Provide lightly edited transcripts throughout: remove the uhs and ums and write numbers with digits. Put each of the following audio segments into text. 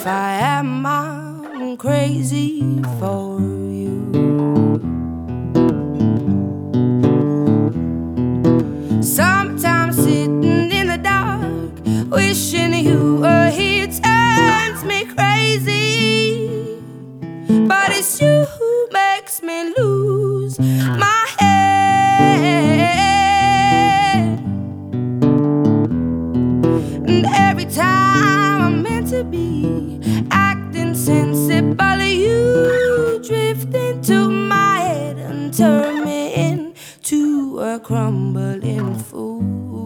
if I am, I'm crazy for you. Sometimes sitting in the dark, wishing you were here, turns me crazy. But it's you who makes me lose my head. And every time I'm meant to be acting sensible, you drift into my head and turn me into a crumbling fool.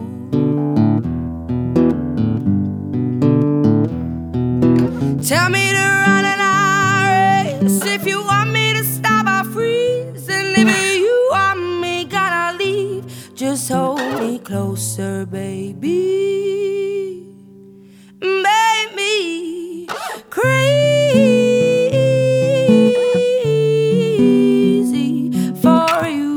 Tell me to run and I race. If you want me to stop, I'll freeze. And if you want me, gotta leave. Just hold me closer, baby. Make me crazy for you.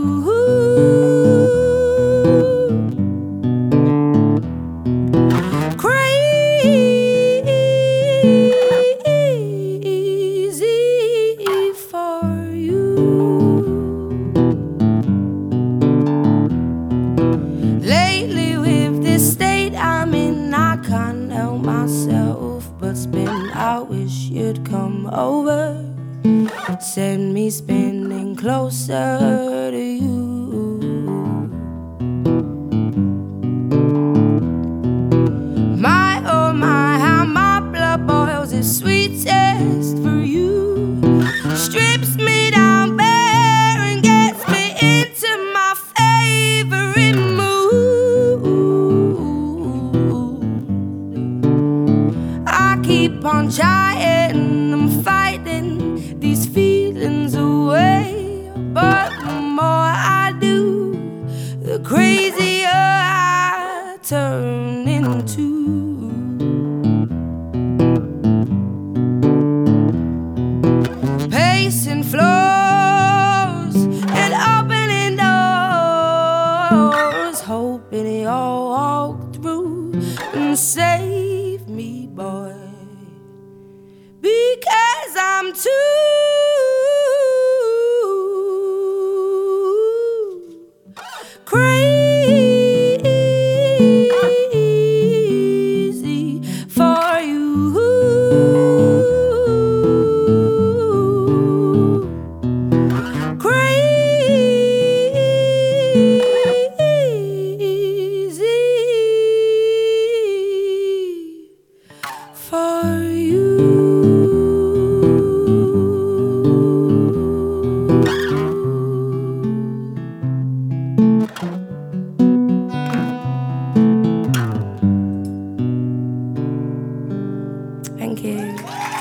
Lately with this state I'm in, I can't help myself but spin. I wish you'd come over, send me spinning closer to you. My oh my, how my blood boils, if sweet taste for you strips me down bare and gets me into my favorite mood. I keep on trying, I'm fighting these feelings away, but the more I do, the crazier I turn into. Pacing floors and opening doors, hoping you'll walk through and save me, boy, because I'm too crazy for you. For you. Thank you.